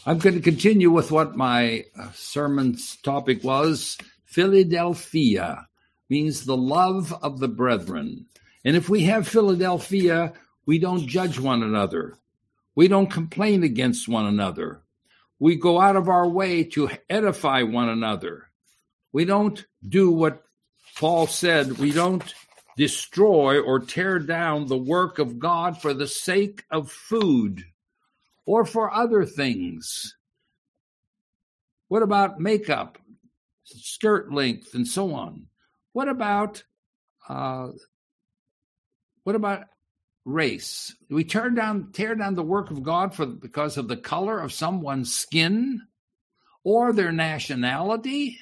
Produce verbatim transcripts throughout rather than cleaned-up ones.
I'm going to continue with what my sermon's topic was. Philadelphia means the love of the brethren. And if we have Philadelphia, we don't judge one another. We don't complain against one another. We go out of our way to edify one another. We don't do what Paul said. We don't destroy or tear down the work of God for the sake of food or for other things. What about makeup, skirt length, and so on? What about uh, what about race? Do we tear down tear down the work of God for because of the color of someone's skin or their nationality?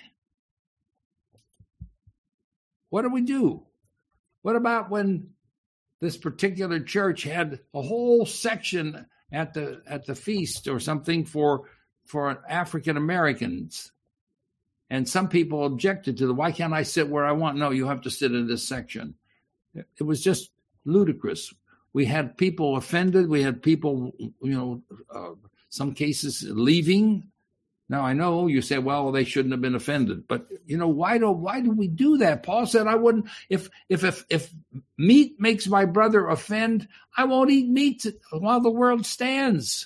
What do we do? What about when this particular church had a whole section at the at the feast or something for for African Americans, and some people objected to the, why can't I sit where I want? No, you have to sit in this section. It was just ludicrous. We had people offended. We had people, you know, uh, some cases leaving. Now I know you say, well, they shouldn't have been offended, but you know, why do why do we do that? Paul said, I wouldn't. If if if if meat makes my brother offend, I won't eat meat while the world stands.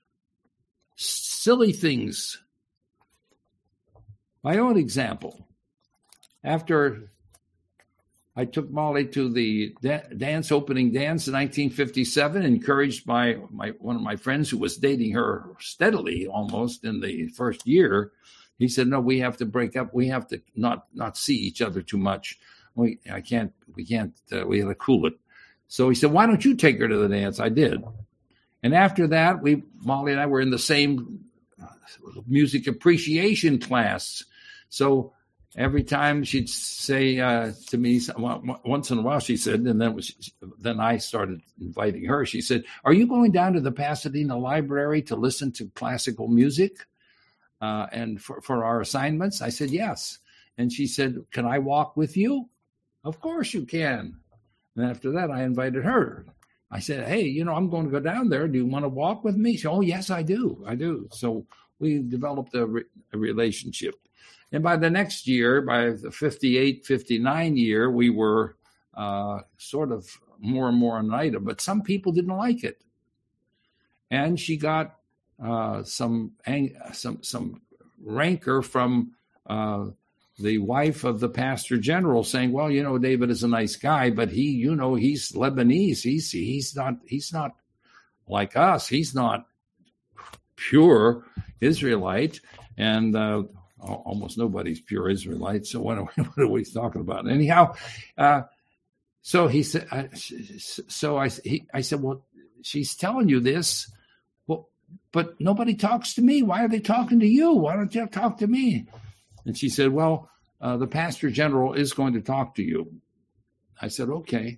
Silly things. My own example. After I took Molly to the da- dance opening dance in nineteen fifty-seven, encouraged by my one of my friends who was dating her steadily almost in the first year. He said, no, we have to break up. We have to not not see each other too much. We I can't we can't uh, we have to cool it. So he said, why don't you take her to the dance? I did. And after that, we Molly and I were in the same music appreciation class. So every time she'd say uh, to me, once in a while, she said, and then was, then I started inviting her. She said, "Are you going down to the Pasadena Library to listen to classical music uh, and for, for our assignments?" I said, "Yes." And she said, "Can I walk with you?" "Of course you can." And after that, I invited her. I said, "Hey, you know, I'm going to go down there. Do you want to walk with me?" She said, "Oh, yes, I do. I do." So we developed a, re- a relationship. And by the next year, by the fifty-eight, fifty-nine year, we were uh, sort of more and more an item, but some people didn't like it. And she got uh, some, ang- some some rancor from uh, the wife of the pastor general saying, "Well, you know, David is a nice guy, but he, you know, he's Lebanese. He's he's not he's not like us. He's not pure Israelite." And uh, almost nobody's pure Israelite. So what are we, what are we talking about? Anyhow, uh, so he said, I, so I, he, I said, well, she's telling you this, well, but nobody talks to me. Why are they talking to you? Why don't you talk to me? And she said, well, uh, the pastor general is going to talk to you. I said, okay.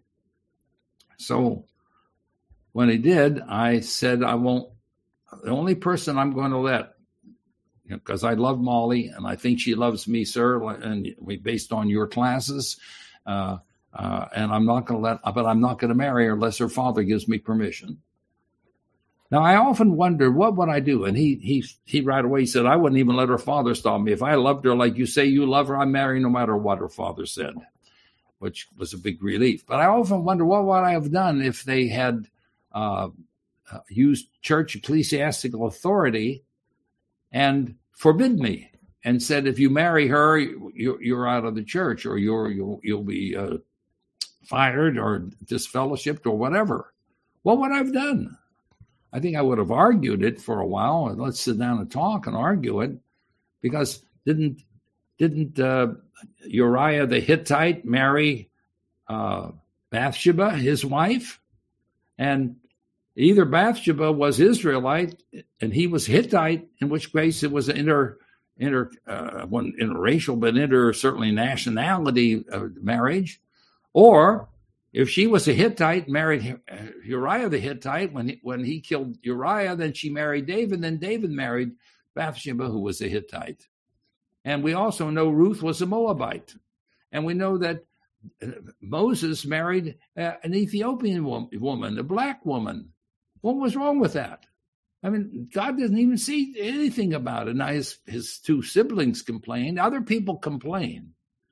So when he did, I said, I won't, the only person I'm going to let, because I love Molly, and I think she loves me, sir, and we based on your classes. Uh, uh, and I'm not going to let, but I'm not going to marry her unless her father gives me permission. Now, I often wonder, what would I do? And he he he right away said, I wouldn't even let her father stop me. If I loved her like you say you love her, I'm marrying no matter what her father said, which was a big relief. But I often wonder, what would I have done if they had uh, used church ecclesiastical authority and forbid me and said, if you marry her, you're, you're out of the church, or you're, you'll, you'll be uh, fired or disfellowshipped or whatever. What would I have done? I think I would have argued it for a while, and let's sit down and talk and argue it, because didn't didn't uh, Uriah the Hittite marry uh, Bathsheba, his wife? And either Bathsheba was Israelite and he was Hittite, in which case it was an inter, inter, uh, one interracial, but inter certainly nationality uh, marriage. Or if she was a Hittite, married Uriah the Hittite, when he, when he killed Uriah, then she married David, then David married Bathsheba, who was a Hittite. And we also know Ruth was a Moabite. And we know that Moses married uh, an Ethiopian woman, a black woman. What was wrong with that? I mean, God doesn't even see anything about it. Now, his, his two siblings complain. Other people complain.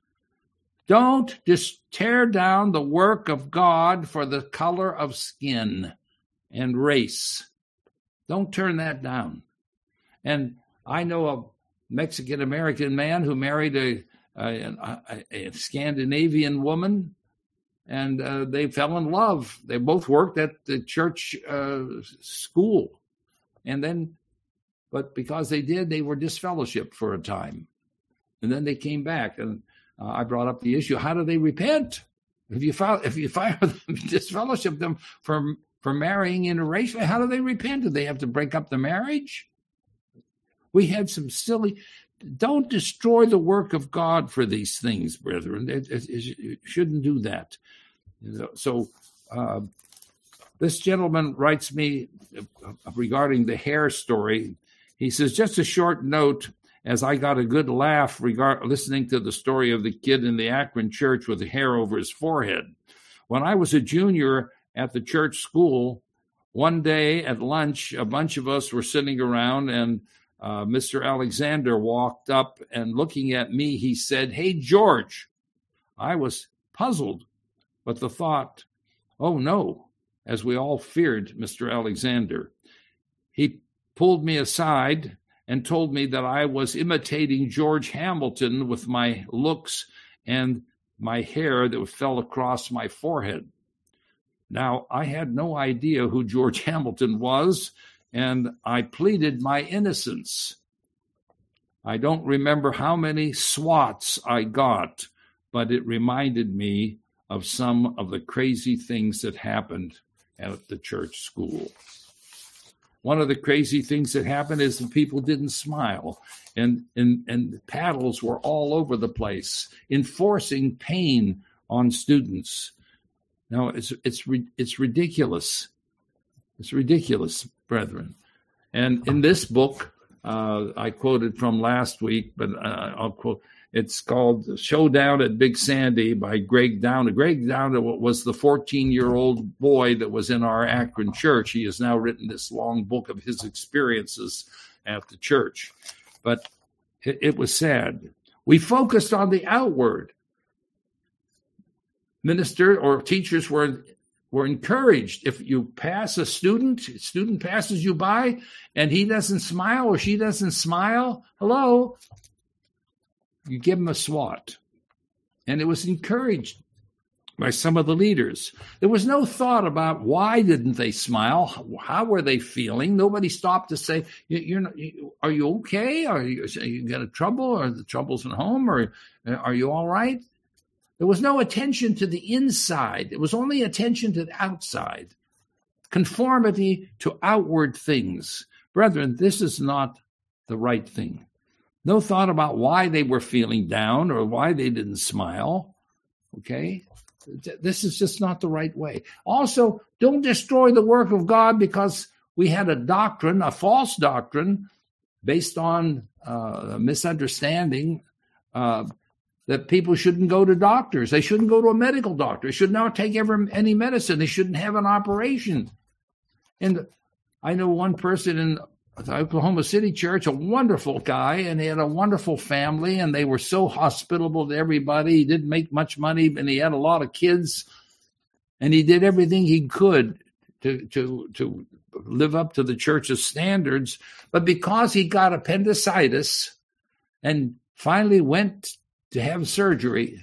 Don't just tear down the work of God for the color of skin and race. Don't turn that down. And I know a Mexican-American man who married a, a, a, a Scandinavian woman, and uh, they fell in love. They both worked at the church uh, school. And then, but because they did, they were disfellowshipped for a time. And then they came back. And uh, I brought up the issue, how do they repent? If you file, if you fire them, disfellowship them for, for marrying interracially, how do they repent? Do they have to break up the marriage? We had some silly, don't destroy the work of God for these things, brethren. It, it, it shouldn't do that. So, uh, this gentleman writes me regarding the hair story. He says, just a short note, as I got a good laugh regard listening to the story of the kid in the Akron church with the hair over his forehead. When I was a junior at the church school, one day at lunch, a bunch of us were sitting around, and uh, Mister Alexander walked up, and looking at me, he said, "Hey, George." I was puzzled, but the thought, oh no, as we all feared Mister Alexander. He pulled me aside and told me that I was imitating George Hamilton with my looks and my hair that fell across my forehead. Now, I had no idea who George Hamilton was, and I pleaded my innocence. I don't remember how many swats I got, but it reminded me of some of the crazy things that happened at the church school. One of the crazy things that happened is the people didn't smile, and, and, and the paddles were all over the place, enforcing pain on students. Now, it's, it's, it's ridiculous. It's ridiculous, brethren. And in this book, uh, I quoted from last week, but uh, I'll quote, it's called Showdown at Big Sandy by Greg Downer. Greg Downer was the fourteen-year-old boy that was in our Akron church. He has now written this long book of his experiences at the church. But it, it was sad. We focused on the outward. Minister or teachers were, were encouraged. If you pass a student, a student passes you by, and he doesn't smile or she doesn't smile, hello, you give them a swat. And it was encouraged by some of the leaders. There was no thought about why didn't they smile? How were they feeling? Nobody stopped to say, you're not, are you okay? Are you, are you got a trouble? Are the troubles at home? Or are you all right? There was no attention to the inside. It was only attention to the outside. Conformity to outward things. Brethren, this is not the right thing. No thought about why they were feeling down or why they didn't smile. Okay? This is just not the right way. Also, don't destroy the work of God because we had a doctrine, a false doctrine, based on uh, a misunderstanding uh, that people shouldn't go to doctors. They shouldn't go to a medical doctor. They should not take ever any medicine. They shouldn't have an operation. And I know one person in the Oklahoma City church, a wonderful guy, and he had a wonderful family, and they were so hospitable to everybody. He didn't make much money, and he had a lot of kids, and he did everything he could to to to live up to the church's standards. But because he got appendicitis and finally went to have surgery,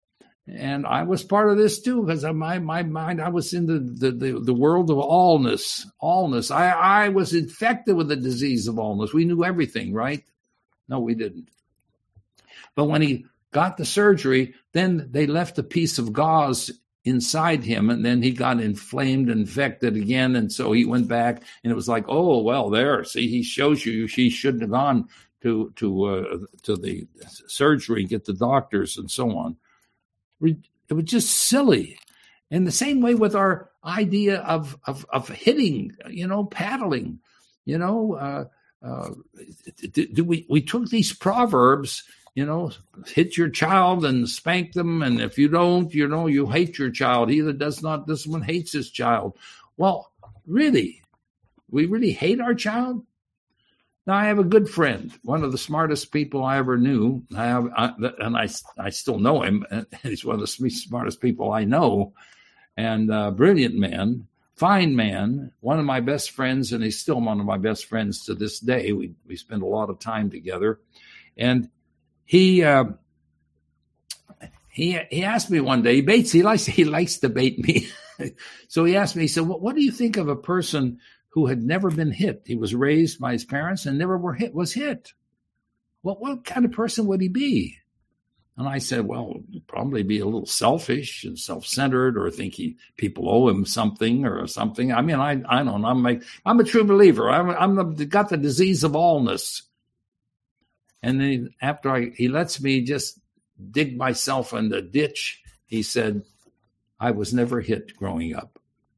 and I was part of this too, because in my, my mind, I was in the, the, the, the world of allness. Allness. I, I was infected with the disease of allness. We knew everything, right? No, we didn't. But when he got the surgery, then they left a piece of gauze inside him, and then he got inflamed, infected again, and so he went back, and it was like, oh, well, there, see, he shows you he shouldn't have gone to to uh, to the surgery, get the doctors, and so on. It was just silly. And the same way with our idea of of, of hitting, you know, paddling, you know, uh, uh, do, do we we took these proverbs, you know, hit your child and spank them, and if you don't, you know, you hate your child. He that does not discipline hates his child. Well, really, we really hate our child? Now, I have a good friend, one of the smartest people I ever knew. I have, I, and I, I still know him. He's one of the smartest people I know, and a brilliant man, fine man, one of my best friends, and he's still one of my best friends to this day. We we spend a lot of time together, and he uh, he he asked me one day. He baits. He likes he likes to bait me. So he asked me. He said, "What, what do you think of a person who had never been hit? He was raised by his parents and never were hit, was hit. What, what kind of person would he be?" And I said, well, he'd probably be a little selfish and self-centered, or think he people owe him something or something. I mean, I I don't know. I'm like, I'm a true believer. I'm I'm the, got the disease of allness. And then after I, he lets me just dig myself in the ditch, he said, I was never hit growing up.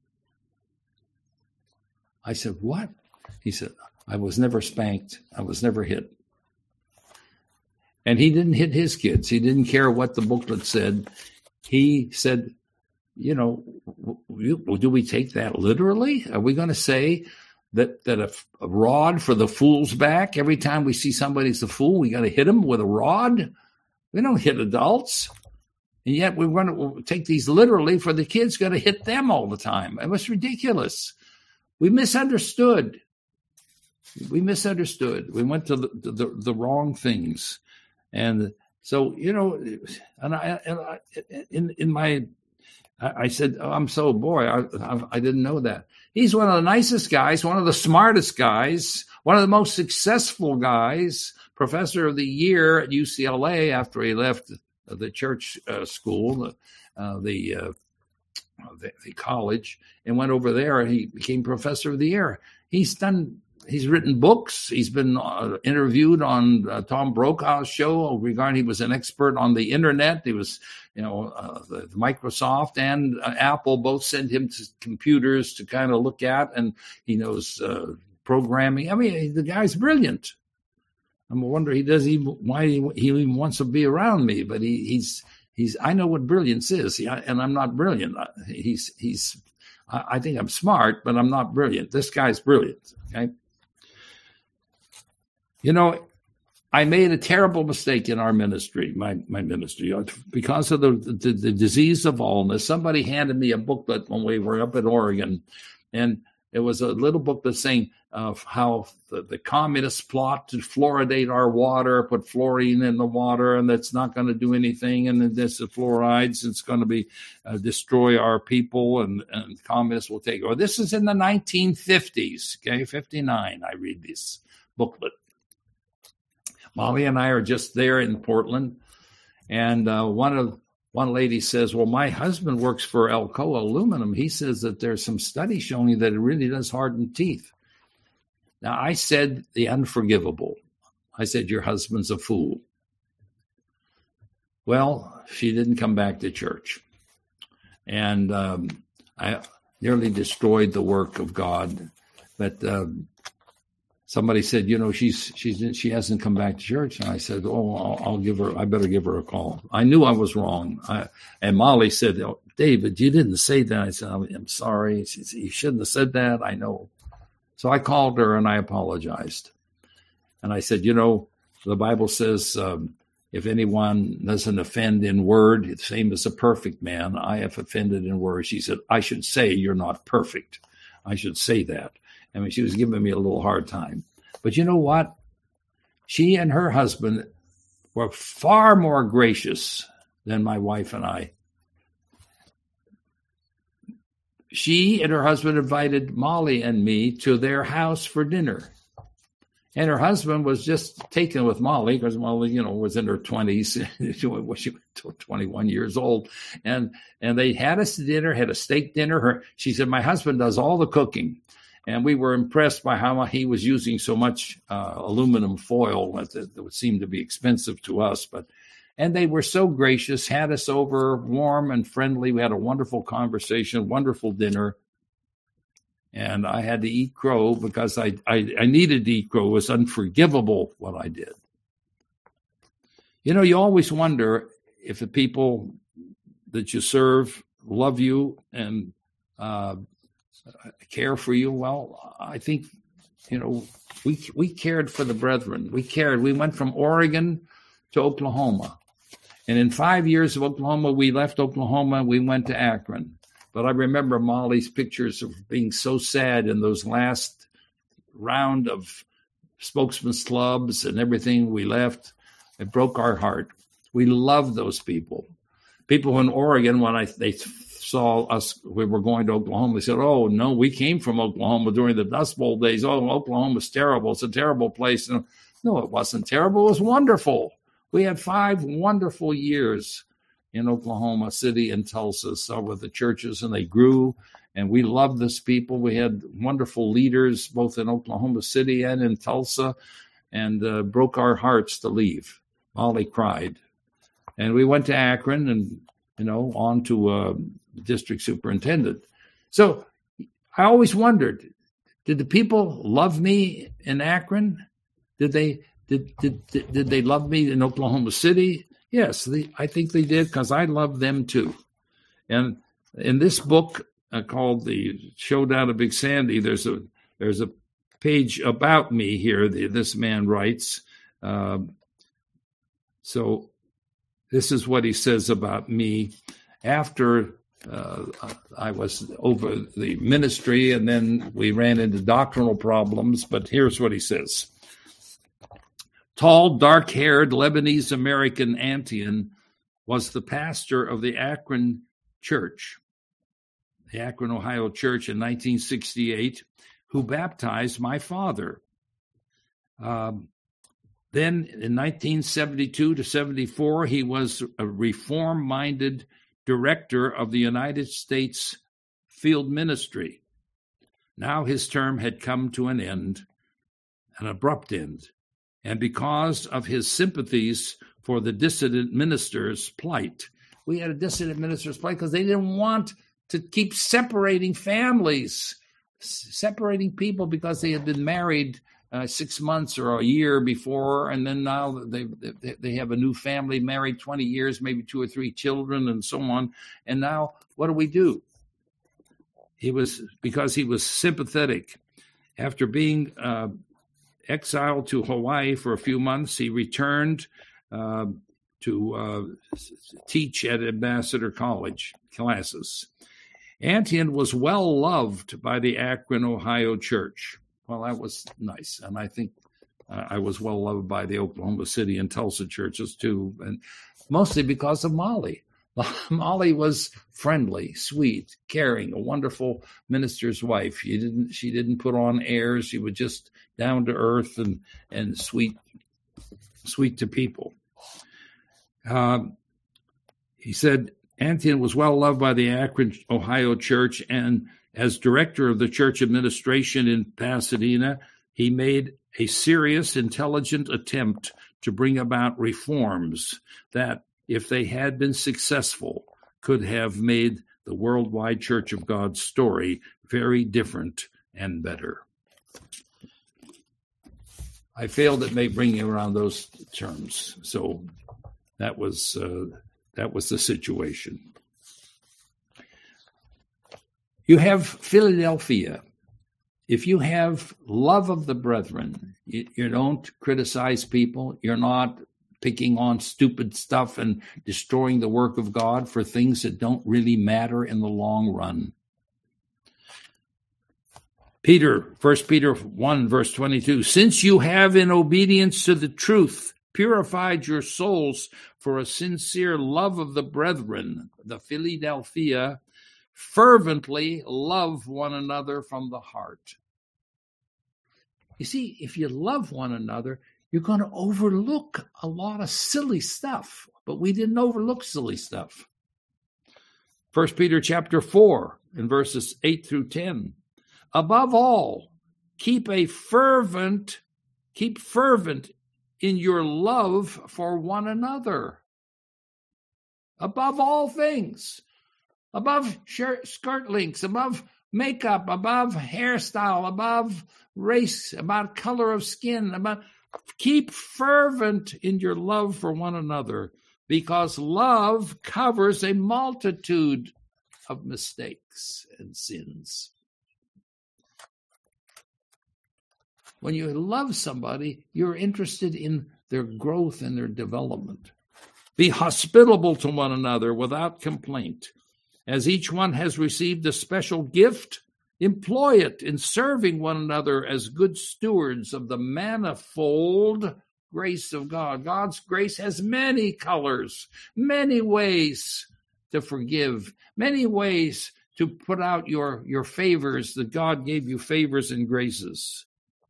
I said, what? He said, I was never spanked. I was never hit. And he didn't hit his kids. He didn't care what the booklet said. He said, you know, do we take that literally? Are we going to say that that a, a rod for the fool's back? Every time we see somebody's a fool, we got to hit them with a rod? We don't hit adults. And yet we want to take these literally for the kids, got to hit them all the time. It was ridiculous. We misunderstood. We misunderstood. We went to the, the, the wrong things. And so, you know, and I, and I in, in my, I said, oh, I'm so boy, I, I, I didn't know that. He's one of the nicest guys, one of the smartest guys, one of the most successful guys, professor of the year at U C L A after he left the church uh, school, uh, the, uh, the the college, and went over there, and he became professor of the year. He's done. He's written books. He's been uh, interviewed on uh, Tom Brokaw's show regarding he was an expert on the internet. He was, you know, uh, the, the Microsoft and uh, Apple both sent him to computers to kind of look at, and he knows uh, programming. I mean, the guy's brilliant. I'm wondering he does even why he, he even wants to be around me, but he, he's he's. I know what brilliance is, he, and I'm not brilliant. He's he's. I, I think I'm smart, but I'm not brilliant. This guy's brilliant. Okay. You know, I made a terrible mistake in our ministry, my, my ministry, because of the, the, the disease of allness. Somebody handed me a booklet when we were up in Oregon, and it was a little booklet saying uh, how the, the communists plot to fluoridate our water, put fluorine in the water, and that's not going to do anything, and then this the fluorides, it's going to be uh, destroy our people, and, and communists will take over. This is in the nineteen fifties, okay, fifty-nine, I read this booklet. Molly and I are just there in Portland, and uh, one of one lady says, well, my husband works for Alcoa Aluminum. He says that there's some study showing that it really does harden teeth. Now, I said the unforgivable. I said, your husband's a fool. Well, she didn't come back to church, and um, I nearly destroyed the work of God, but um, somebody said, you know, she's she's she hasn't come back to church, and I said, oh, I'll, I'll give her. I better give her a call. I knew I was wrong. I, and Molly said, oh, David, you didn't say that. I said, I'm sorry. She said, you shouldn't have said that. I know. So I called her and I apologized, and I said, you know, the Bible says um, if anyone doesn't offend in word, the same as a perfect man. I have offended in word. She said, I should say you're not perfect. I should say that. I mean, she was giving me a little hard time. But you know what? She and her husband were far more gracious than my wife and I. She and her husband invited Molly and me to their house for dinner. And her husband was just taken with Molly because Molly, you know, was in her twenties. She was twenty-one years old. And and they had us to dinner, had a steak dinner. Her, she said, my husband does all the cooking. And we were impressed by how he was using so much uh, aluminum foil that, that would seem to be expensive to us. But and they were so gracious, had us over, warm and friendly. We had a wonderful conversation, wonderful dinner. And I had to eat crow because I, I, I needed to eat crow. It was unforgivable what I did. You know, you always wonder if the people that you serve love you and uh, care for you. Well, I think, you know, we we cared for the brethren. We cared. We went from Oregon to Oklahoma. And in five years of Oklahoma, we left Oklahoma, we went to Akron. But I remember Molly's pictures of being so sad in those last round of spokesman's clubs and everything we left. It broke our heart. We loved those people. People in Oregon, when I they saw us, we were going to Oklahoma, they said, oh, no, we came from Oklahoma during the Dust Bowl days. Oh, Oklahoma's terrible. It's a terrible place. And, no, it wasn't terrible. It was wonderful. We had five wonderful years in Oklahoma City and Tulsa, so with the churches, and they grew, and we loved this people. We had wonderful leaders both in Oklahoma City and in Tulsa, and uh, broke our hearts to leave. Molly cried. And we went to Akron and, you know, on to uh, district superintendent. So I always wondered, did the people love me in Akron? Did they did did did, did they love me in Oklahoma City? Yes, they, I think they did, because I love them too. And in this book uh, called The Showdown of Big Sandy, there's a there's a page about me here. The, this man writes. Uh, so this is what he says about me after uh, I was over the ministry, and then we ran into doctrinal problems. But here's what he says. Tall, dark-haired Lebanese-American Antion was the pastor of the Akron Church, the Akron, Ohio Church in nineteen sixty-eight, who baptized my father. Um, then in nineteen seventy-two to seventy-four, he was a reform-minded director of the United States Field Ministry. Now his term had come to an end, an abrupt end. And because of his sympathies for the dissident minister's plight, we had a dissident minister's plight because they didn't want to keep separating families, separating people because they had been married uh, six months or a year before, and then now they they have a new family, married twenty years, maybe two or three children, and so on. And now, what do we do? He was because he was sympathetic. After being uh, exiled to Hawaii for a few months, he returned uh, to uh, teach at Ambassador College classes. Antion was well loved by the Akron, Ohio church. Well, that was nice. And I think uh, I was well loved by the Oklahoma City and Tulsa churches too, and mostly because of Molly. Molly was friendly, sweet, caring, a wonderful minister's wife. She didn't she didn't put on airs. She was just down to earth and and sweet, sweet to people. Um, he said Antion was well loved by the Akron, Ohio church, and as director of the church administration in Pasadena, he made a serious, intelligent attempt to bring about reforms that, if they had been successful, could have made the worldwide Church of God story very different and better. I failed at bringing around those terms, so that was uh, that was the situation. You have Philadelphia. If you have love of the brethren, you, you don't criticize people. You're not picking on stupid stuff and destroying the work of God for things that don't really matter in the long run. Peter, First Peter one, verse twenty-two, since you have in obedience to the truth purified your souls for a sincere love of the brethren, the Philadelphia, fervently love one another from the heart. You see, if you love one another, you're going to overlook a lot of silly stuff, but we didn't overlook silly stuff. First Peter chapter four, in verses eight through ten. Above all, keep a fervent, keep fervent in your love for one another. Above all things, above shirt, skirt links, above makeup, above hairstyle, above race, about color of skin, about keep fervent in your love for one another, because love covers a multitude of mistakes and sins. when you love somebody, you're interested in their growth and their development. Be hospitable to one another without complaint. As each one has received a special gift, employ it in serving one another as good stewards of the manifold grace of God. God's grace has many colors, many ways to forgive, many ways to put out your, your favors, that God gave you favors and graces.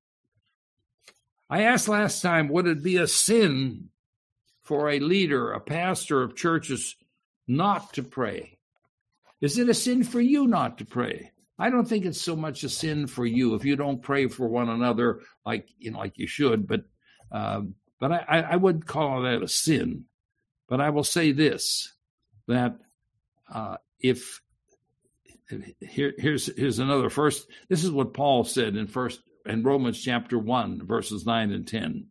I asked last time, would it be a sin for a leader, a pastor of churches, not to pray? Is it a sin for you not to pray? I don't think it's so much a sin for you if you don't pray for one another like you know, like you should. But um, but I, I would call that a sin. But I will say this: that uh, if here, here's here's another first. This is what Paul said in first in Romans chapter one, verses nine and ten.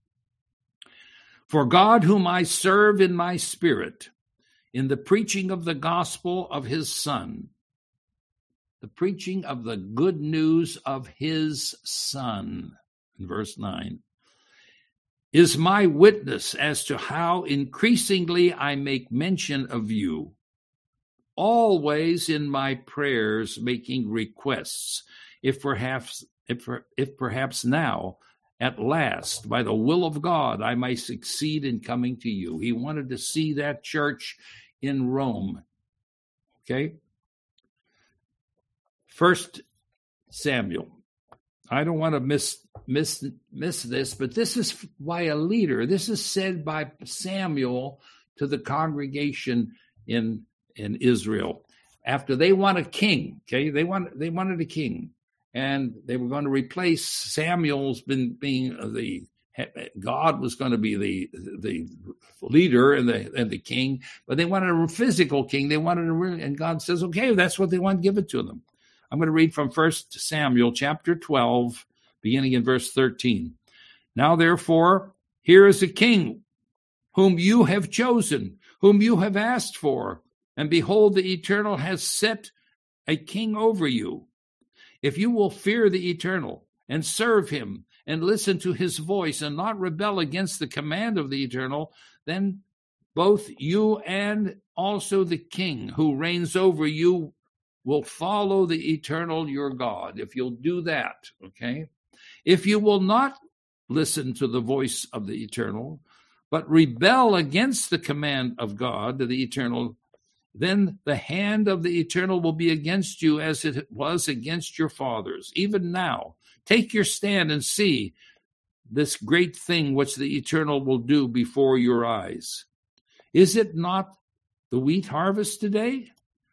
For God, whom I serve in my spirit, in the preaching of the gospel of his Son, the preaching of the good news of his Son, in verse nine, is my witness as to how increasingly I make mention of you, always in my prayers making requests, if perhaps, if, if perhaps now, at last, by the will of God, I may succeed in coming to you. He wanted to see that church in Rome. Okay? First Samuel. I don't want to miss miss miss this, but this is by a leader. This is said by Samuel to the congregation in in Israel after they want a king. Okay, they want they wanted a king, and they were going to replace Samuel's been being the God was going to be the the leader and the and the king, but they wanted a physical king. They wanted a real, and God says, okay, that's what they want. Give it to them. I'm going to read from First Samuel chapter twelve, beginning in verse thirteen. Now, therefore, here is a king whom you have chosen, whom you have asked for, and behold, the Eternal has set a king over you. If you will fear the Eternal and serve him and listen to his voice and not rebel against the command of the Eternal, then both you and also the king who reigns over you will follow the Eternal your God. If you'll do that, okay? If you will not listen to the voice of the Eternal, but rebel against the command of God, the Eternal, then the hand of the Eternal will be against you as it was against your fathers. Even now, take your stand and see this great thing which the Eternal will do before your eyes. Is it not the wheat harvest today?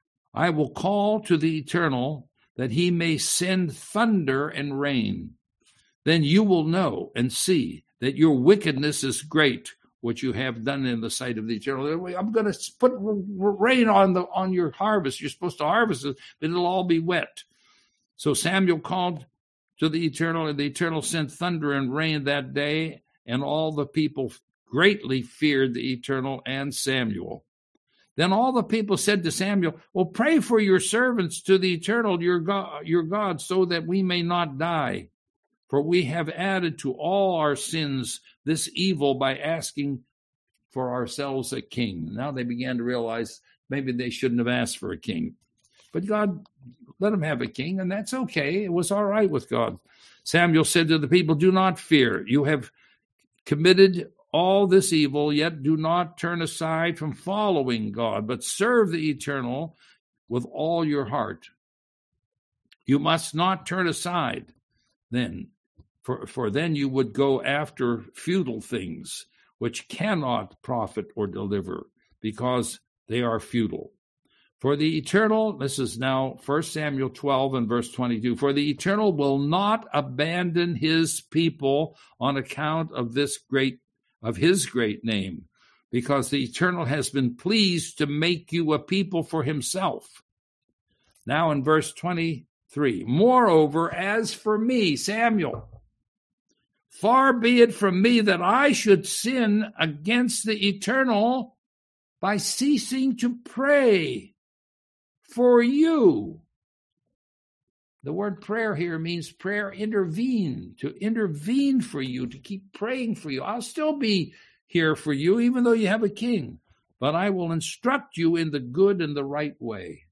I will call to the Eternal that he may send thunder and rain. Then you will know and see that your wickedness is great, what you have done in the sight of the Eternal. I'm going to put rain on the on your harvest. You're supposed to harvest it, but it'll all be wet. So Samuel called to the Eternal, and the Eternal sent thunder and rain that day, and all the people greatly feared the Eternal and Samuel. Then all the people said to Samuel, well, pray for your servants to the Eternal, your God, your God, so that we may not die. For we have added to all our sins this evil by asking for ourselves a king. Now they began to realize maybe they shouldn't have asked for a king. But God let them have a king, and that's okay. It was all right with God. Samuel said to the people, do not fear. You have committed all this evil, yet do not turn aside from following God, but serve the Eternal with all your heart. You must not turn aside then, for, for then you would go after futile things, which cannot profit or deliver, because they are futile. For the Eternal, this is now First Samuel twelve and verse twenty-two, for the Eternal will not abandon his people on account of this great of his great name, because the Eternal has been pleased to make you a people for himself. Now in verse twenty-three, moreover, as for me, Samuel, far be it from me that I should sin against the Eternal by ceasing to pray for you. The word prayer here means prayer intervene, to intervene for you, to keep praying for you. I'll still be here for you, even though you have a king, but I will instruct you in the good and the right way.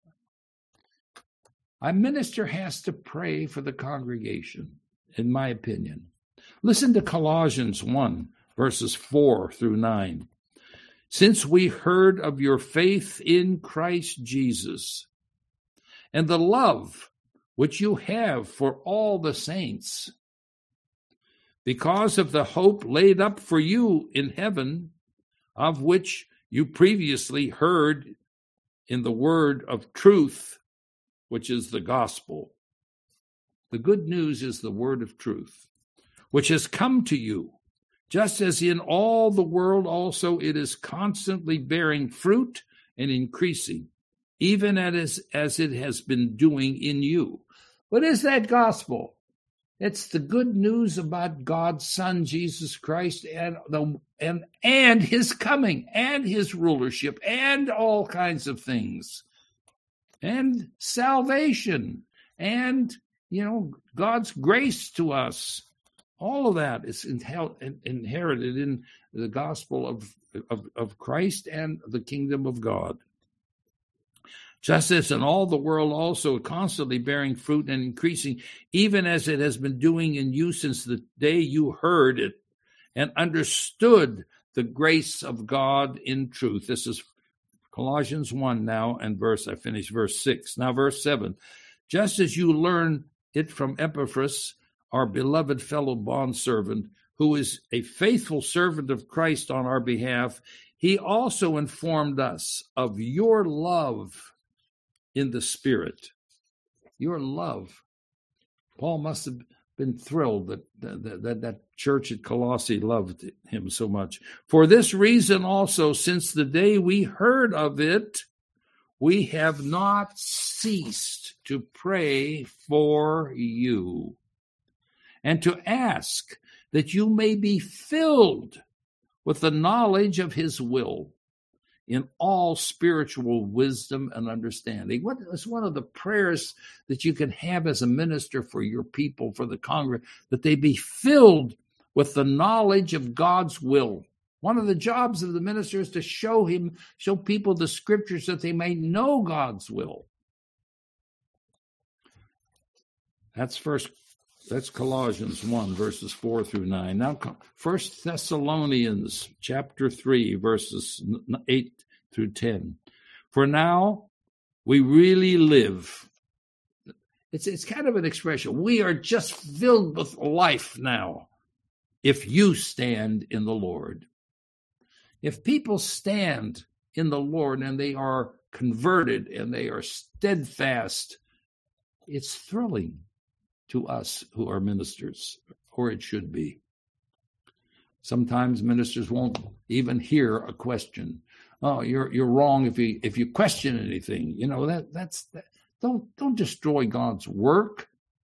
A minister has to pray for the congregation, in my opinion. Listen to Colossians one, verses four through nine. Since we heard of your faith in Christ Jesus and the love which you have for all the saints, because of the hope laid up for you in heaven, of which you previously heard in the word of truth, which is the gospel. The good news is the word of truth, which has come to you, just as in all the world also it is constantly bearing fruit and increasing, even as, as it has been doing in you. What is that gospel? It's the good news about God's Son, Jesus Christ, and the and and his coming, and his rulership, and all kinds of things. And salvation, and, you know, God's grace to us. All of that is inherited in the gospel of, of, of Christ and the kingdom of God. Just as in all the world also constantly bearing fruit and increasing, even as it has been doing in you since the day you heard it and understood the grace of God in truth. This is Colossians one now, and verse, I finished verse six. Now verse seven. Just as you learn it from Epaphras, our beloved fellow bondservant, who is a faithful servant of Christ on our behalf, he also informed us of your love in the Spirit. Your love. Paul must have been thrilled that that, that that church at Colossae loved him so much. For this reason also, since the day we heard of it, we have not ceased to pray for you and to ask that you may be filled with the knowledge of his will in all spiritual wisdom and understanding. What is one of the prayers that you can have as a minister for your people, for the congregation, that they be filled with the knowledge of God's will? One of the jobs of the minister is to show him, show people the scriptures that they may know God's will. That's first. That's Colossians one, verses four through nine. Now, First Thessalonians chapter three, verses eight through ten. For now, we really live. It's, it's kind of an expression. We are just filled with life now, if you stand in the Lord. If people stand in the Lord and they are converted and they are steadfast, it's thrilling to us who are ministers, or it should be. Sometimes ministers won't even hear a question. Oh, you're you're wrong if you if you question anything. You know that that's that, don't don't destroy God's work.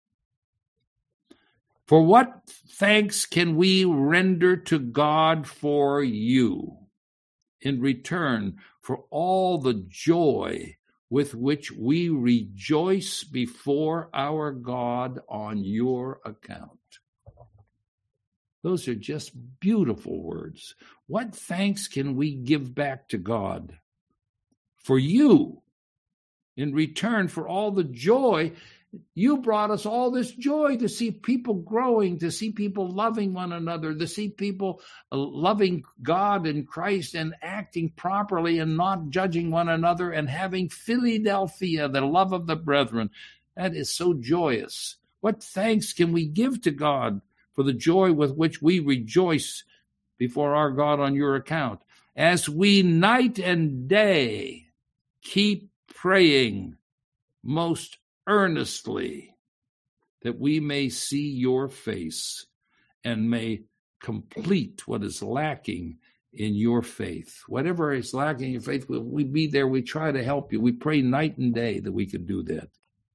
For what thanks can we render to God for you in return for all the joy with which we rejoice before our God on your account? Those are just beautiful words. What thanks can we give back to God for you in return for all the joy? You brought us all this joy to see people growing, to see people loving one another, to see people loving God and Christ and acting properly and not judging one another and having Philadelphia, the love of the brethren. That is so joyous. What thanks can we give to God for the joy with which we rejoice before our God on your account, as we night and day keep praying most earnestly that we may see your face and may complete what is lacking in your faith. Whatever is lacking in your faith, we be there. We try to help you. We pray night and day that we can do that.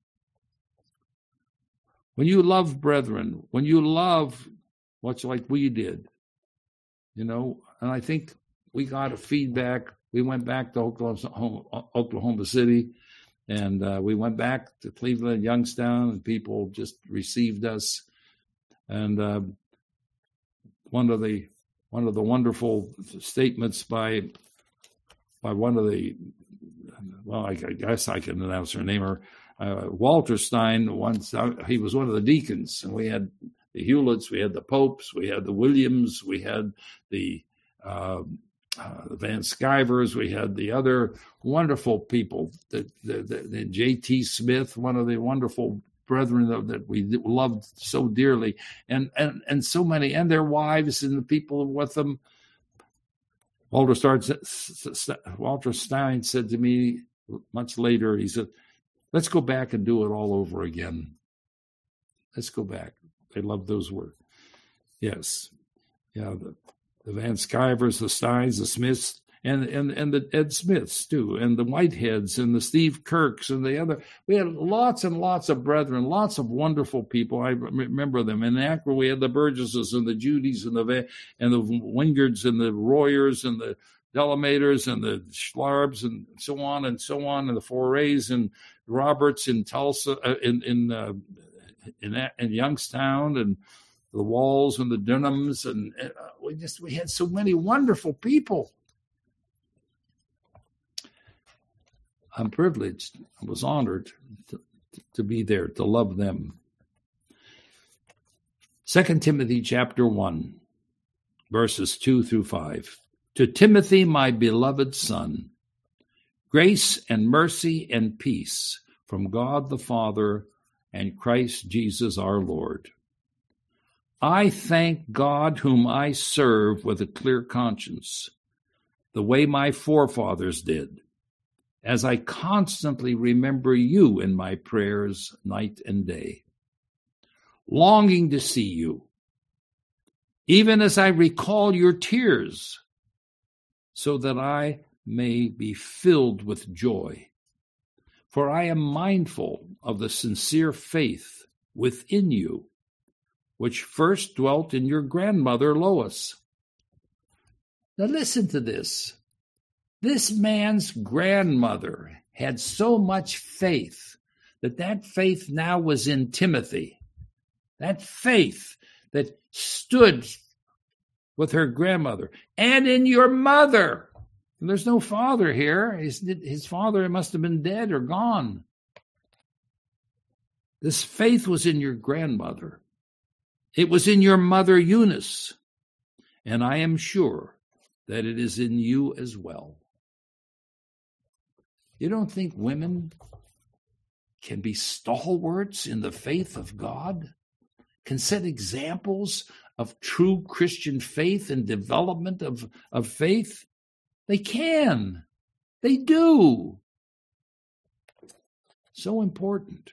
When you love brethren, when you love what's like we did, you know, and I think we got a feedback. We went back to Oklahoma, Oklahoma City, And uh, we went back to Cleveland, Youngstown, and people just received us. And uh, one of the one of the wonderful statements by by one of the well, I, I guess I can announce her name. Her uh, Walter Stein. Once uh, he was one of the deacons, and we had the Hewletts, we had the Popes, we had the Williams, we had the uh, uh, the Van Skyvers, we had the other wonderful people. The, the, the, the J T Smith, one of the wonderful brethren that, that we loved so dearly, and and and so many, and their wives and the people with them. Walter starts. Walter Stein said to me much later, he said, "Let's go back and do it all over again. Let's go back." I love those words. Yes. Yeah, the, the Van Skyvers, the Steins, the Smiths, and, and, and the Ed Smiths, too, and the Whiteheads, and the Steve Kirks, and the other. We had lots and lots of brethren, lots of wonderful people. I remember them. In Akron, we had the Burgesses, and the Judys, and the and the Wingards, and the Royers, and the Delamaters, and the Schlarbs, and so on and so on, and the Forays, and Roberts in Tulsa, uh, in, in uh, In, in Youngstown, and the Walls and the Dunhams, and uh, we just we had so many wonderful people. I'm privileged. I was honored to, to be there, to love them. Second Timothy chapter one, verses two through five. To Timothy, my beloved son, grace and mercy and peace from God the Father and Christ Jesus our Lord. I thank God whom I serve with a clear conscience, the way my forefathers did, as I constantly remember you in my prayers night and day, longing to see you, even as I recall your tears, so that I may be filled with joy. For I am mindful of the sincere faith within you, which first dwelt in your grandmother Lois. Now listen to this. This man's grandmother had so much faith that that faith now was in Timothy. That faith that stood with her grandmother and in your mother. And there's no father here. His, his father must have been dead or gone. This faith was in your grandmother. It was in your mother Eunice. And I am sure that it is in you as well. You don't think women can be stalwarts in the faith of God? Can set examples of true Christian faith and development of, of faith? They can. They do. So important.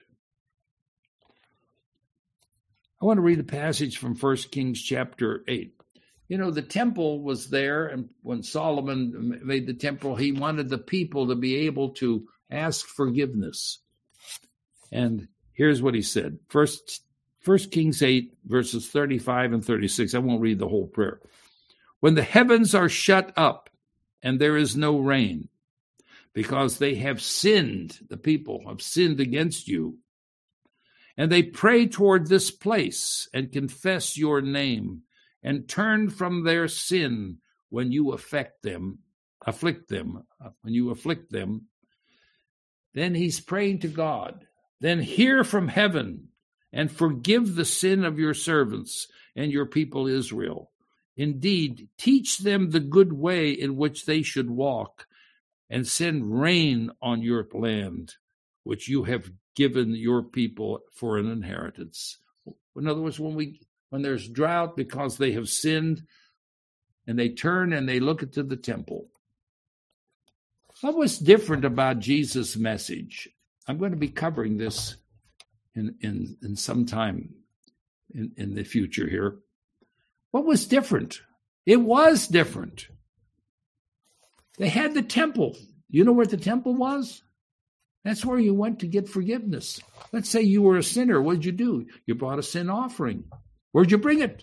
I want to read a passage from First Kings chapter eight. You know, the temple was there, and when Solomon made the temple, he wanted the people to be able to ask forgiveness. And here's what he said. First, First Kings eight, verses thirty-five and thirty-six. I won't read the whole prayer. When the heavens are shut up, and there is no rain, because they have sinned, the people have sinned against you, and they pray toward this place and confess your name, and turn from their sin when you affect them, afflict them, when you afflict them, then he's praying to God. Then hear from heaven and forgive the sin of your servants and your people Israel. Indeed, teach them the good way in which they should walk, and send rain on your land, which you have given your people for an inheritance. In other words, when we when there's drought because they have sinned, and they turn and they look into the temple. What was different about Jesus' message? I'm going to be covering this in in, in some time in, in the future here. What was different? It was different. They had the temple. You know where the temple was? That's where you went to get forgiveness. Let's say you were a sinner. What did you do? You brought a sin offering. Where'd you bring it? You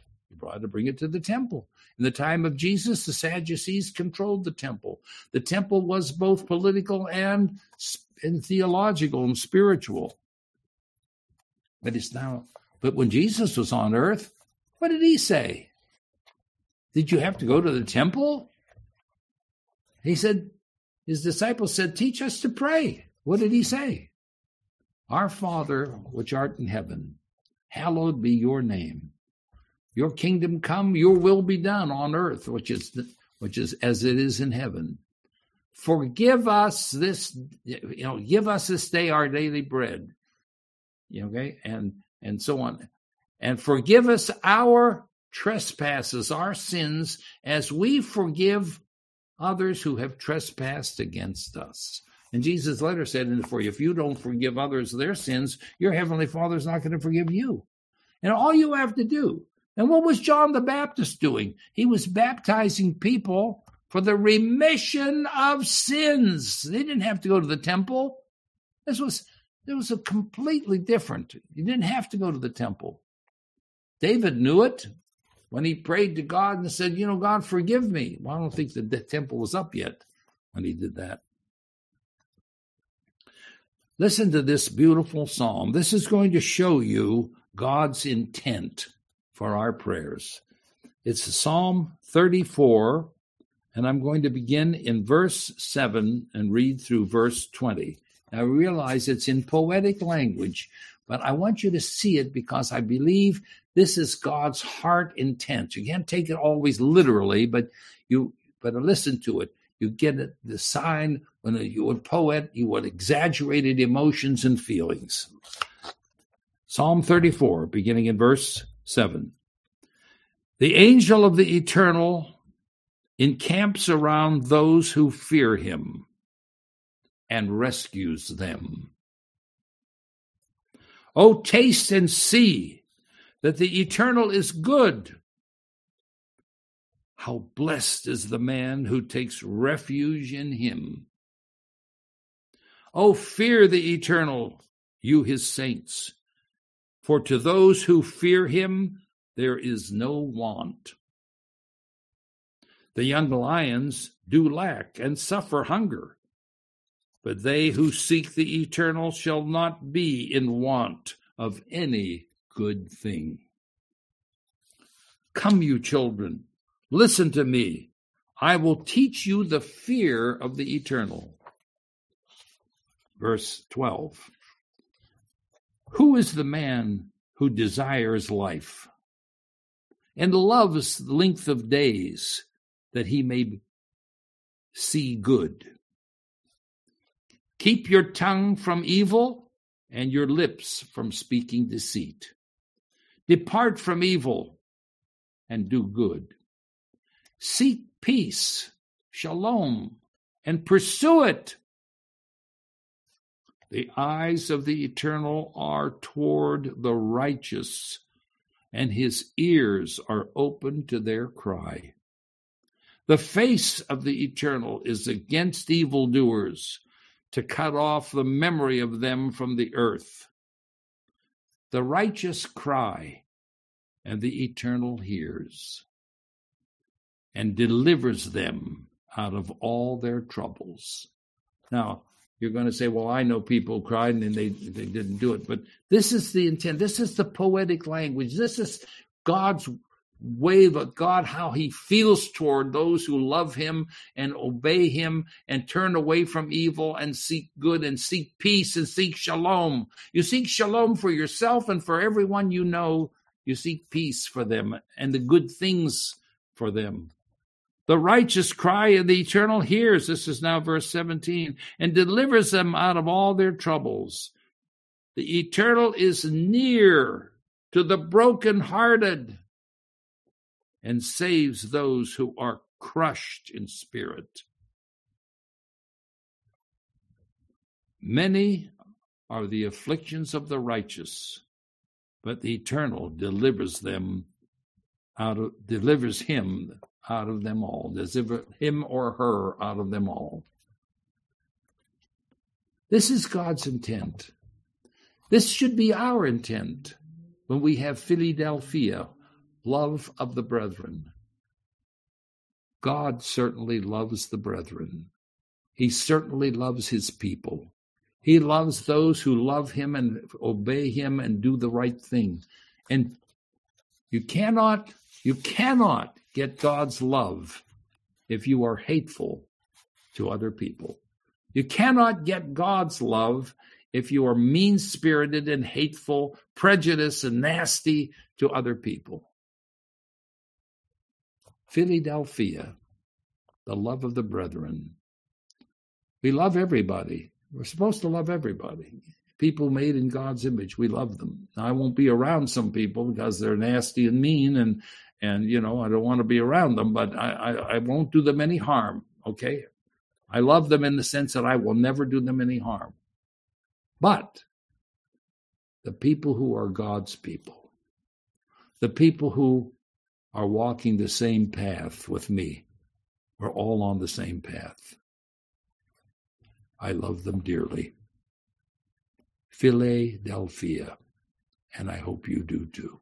brought to bring it to the temple. In the time of Jesus, the Sadducees controlled the temple. The temple was both political and, and theological and spiritual. But it's now, but when Jesus was on earth, what did he say? Did you have to go to the temple? He said, his disciples said, teach us to pray. What did he say? Our Father, which art in heaven, hallowed be your name. Your kingdom come, your will be done on earth, which is which is as it is in heaven. Forgive us this, you know, give us this day our daily bread. Okay, and and so on. And forgive us our trespasses, our sins, as we forgive others who have trespassed against us. And Jesus later said, and for you, if you don't forgive others their sins, your heavenly Father's not going to forgive you. And all you have to do, and what was John the Baptist doing? He was baptizing people for the remission of sins. They didn't have to go to the temple. This was, it was a completely different. You didn't have to go to the temple. David knew it when he prayed to God and said, you know, God, forgive me. Well, I don't think the temple was up yet when he did that. Listen to this beautiful psalm. This is going to show you God's intent for our prayers. It's Psalm thirty-four, and I'm going to begin in verse seven and read through verse twenty. Now, I realize it's in poetic language, but I want you to see it because I believe this is God's heart intent. You can't take it always literally, but you but listen to it. You get it, the sign when you're a poet, you want exaggerated emotions and feelings. Psalm thirty-four, beginning in verse seven. The angel of the Eternal encamps around those who fear him and rescues them. Oh, taste and see that the Eternal is good. How blessed is the man who takes refuge in him. Oh, fear the Eternal, you his saints, for to those who fear him there is no want. The young lions do lack and suffer hunger, but they who seek the Eternal shall not be in want of any good thing. Come, you children, listen to me. I will teach you the fear of the Eternal. Verse twelve. Who is the man who desires life and loves length of days that he may see good? Keep your tongue from evil and your lips from speaking deceit. Depart from evil and do good. Seek peace, shalom, and pursue it. The eyes of the Eternal are toward the righteous, and his ears are open to their cry. The face of the Eternal is against evildoers, to cut off the memory of them from the earth. The righteous cry, and the Eternal hears, and delivers them out of all their troubles. Now, you're going to say, well, I know people cried and they, they didn't do it. But this is the intent. This is the poetic language. This is God's way of God, how he feels toward those who love him and obey him and turn away from evil and seek good and seek peace and seek shalom. You seek shalom for yourself and for everyone you know. You seek peace for them and the good things for them. The righteous cry and the Eternal hears, this is now verse seventeen, and delivers them out of all their troubles. The Eternal is near to the brokenhearted and saves those who are crushed in spirit. Many are the afflictions of the righteous, but the Eternal delivers them out of, delivers him out of them all, deliver him or her out of them all. This is God's intent. This should be our intent when we have Philadelphia love of the brethren. God certainly loves the brethren. He certainly loves his people. He loves those who love him and obey him and do the right thing. And you cannot, you cannot get God's love if you are hateful to other people. You cannot get God's love if you are mean-spirited and hateful, prejudiced and nasty to other people. Philadelphia, the love of the brethren. We love everybody. We're supposed to love everybody. People made in God's image, we love them. Now, I won't be around some people because they're nasty and mean, and, and you know, I don't want to be around them, but I, I, I won't do them any harm, okay? I love them in the sense that I will never do them any harm. But the people who are God's people, the people who are walking the same path with me, we're all on the same path. I love them dearly. Philadelphia, and I hope you do too.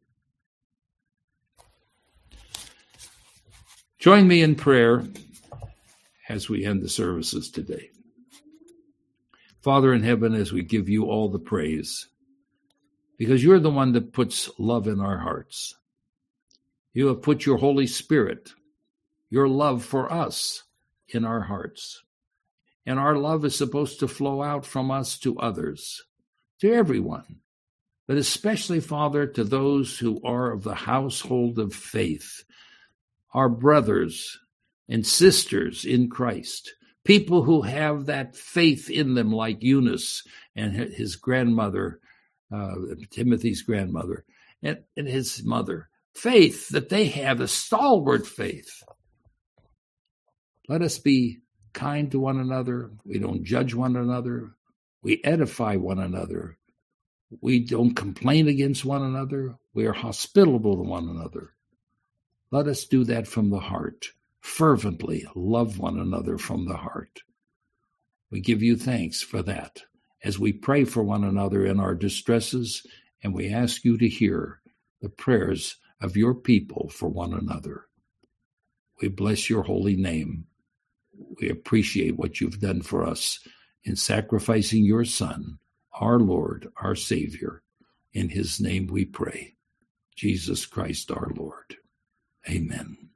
Join me in prayer as we end the services today. Father in heaven, as we give you all the praise, because you're the one that puts love in our hearts. You have put your Holy Spirit, your love for us, in our hearts. And our love is supposed to flow out from us to others, to everyone, but especially, Father, to those who are of the household of faith, our brothers and sisters in Christ, people who have that faith in them, like Eunice and his grandmother, uh, Timothy's grandmother, and, and his mother. Faith that they have, a stalwart faith. Let us be kind to one another. We don't judge one another. We edify one another. We don't complain against one another. We are hospitable to one another. Let us do that from the heart. Fervently love one another from the heart. We give you thanks for that as we pray for one another in our distresses, and we ask you to hear the prayers of your people for one another. We bless your holy name. We appreciate what you've done for us in sacrificing your Son, our Lord, our Savior. In his name we pray. Jesus Christ our Lord. Amen.